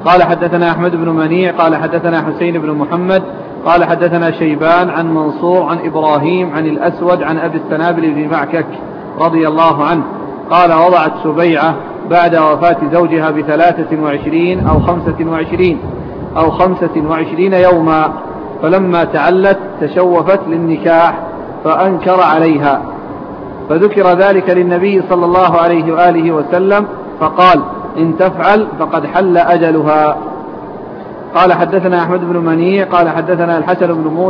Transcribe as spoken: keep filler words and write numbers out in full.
قال حدثنا أحمد بن منيع قال حدثنا حسين بن محمد قال حدثنا شيبان عن منصور عن إبراهيم عن الأسود عن أبي السنابل بن معكك رضي الله عنه قال وضعت سبيعة بعد وفاة زوجها بثلاثة وعشرين أو خمسة وعشرين أو خمسة وعشرين يوما، فلما تعلت تشوفت للنكاح فأنكر عليها، فذكر ذلك للنبي صلى الله عليه وآله وسلم فقال إن تفعل فقد حل أجلها. قال حدثنا أحمد بن منيع قال حدثنا الحسن بن موسى